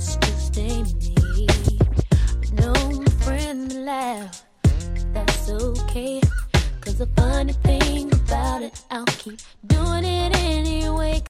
still stay me. No friend laugh, that's okay. Cause the funny thing about it, I'll keep doing it anyway.